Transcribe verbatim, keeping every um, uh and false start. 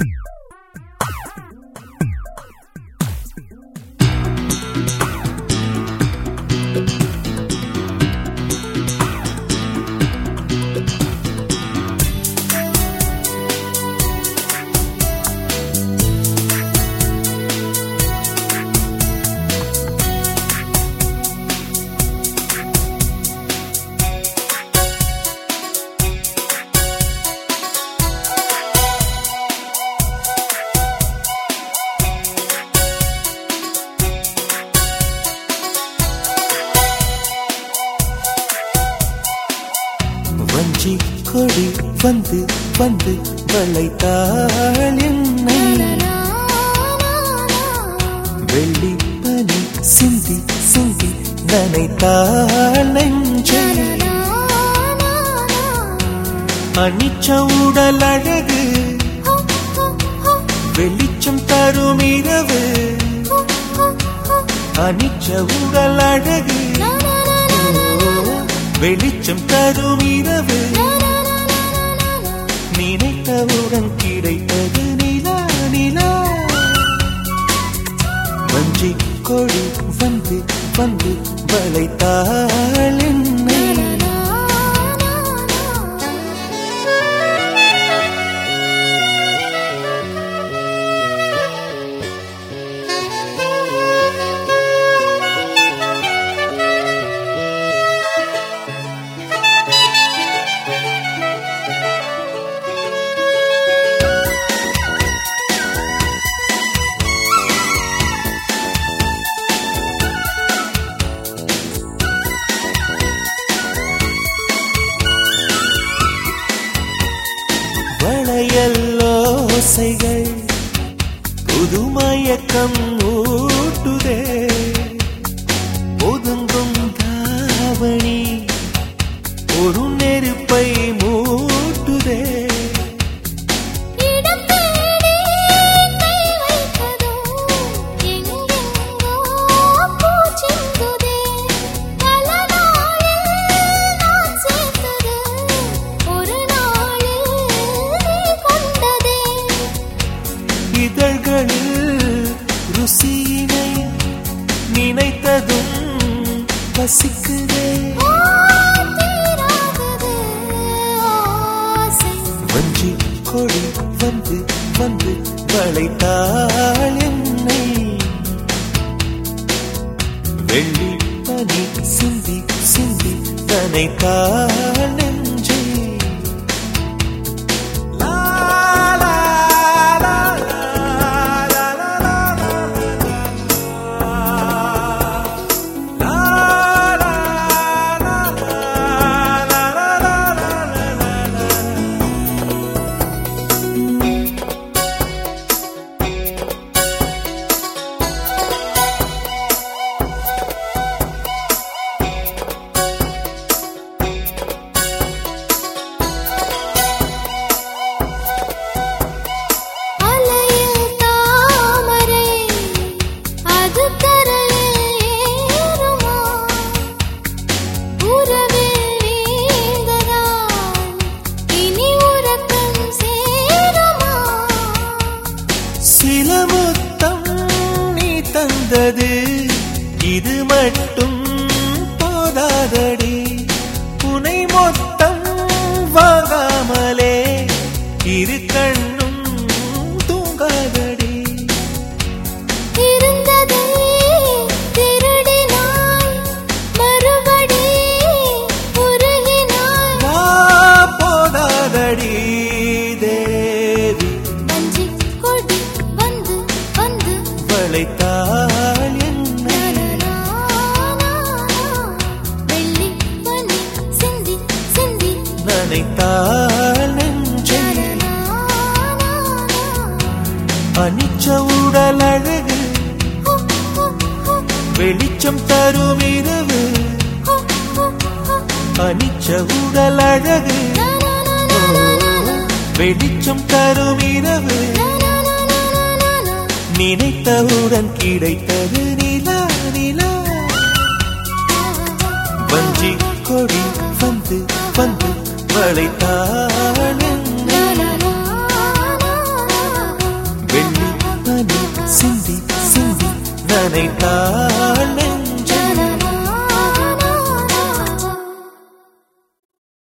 வஞ்சி கொடி வந்து வந்து வளைத்தாள் என்னை, வெள்ளி பனி சிந்தி சிந்தி நனைத்தாள் நெஞ்சை. அனிச்ச உடல் அழகு வெளிச்சம் தரும் இரவு, அனிச்ச உடல் அழகு வெளிச்சம் தரும் இரவு, நினைத்தவுடன் கிடைத்தது நிலா நிலா. வஞ்சி கொடி வந்து வந்து வளைத்தாள் என்னை. வளையல்லோசைகள் புதுமயக்கம் ஊட்டுதே, ஒதுங்கும் தாவணி ஒரு நெருப்பை மூட்டுதே. இதழ்களில் ருசியினை நினைத்ததும் பசிக்குதே. வஞ்சி கொடி வந்து வந்து வளைத்தாள் என்னை, வெள்ளி பனி சிந்தி சிந்தி நனைத்தாள் நெஞ்சை. சில முத்தம் நீ தந்தது இது மட்டும் போதாதடி, உனை மொத்தம் வாங்காமலே இரு கண்ணும் தூங்காதடி. இருந்ததை திருடினாய் மறுபடி உருகினாய், வா போதாதடி தேவி. வஞ்சி கொடி வந்து வந்து வளைத்தாள் என்னை, வெள்ளி பனி சிந்தி சிந்தி நனைத்தாள் நெஞ்சை. அனிச்ச உடல் அழகு வெளிச்சம் தரும் இரவு, அனிச்ச உடல் அழகு வெளிச்சம் தரும் இரவு, நினைத்தவுடன் கிடைத்தது நிலா நிலா. வஞ்சி கொடி வந்து வந்து வளைத்தாள் என்னை. சிந்தி சிந்தி நனைத்தாள்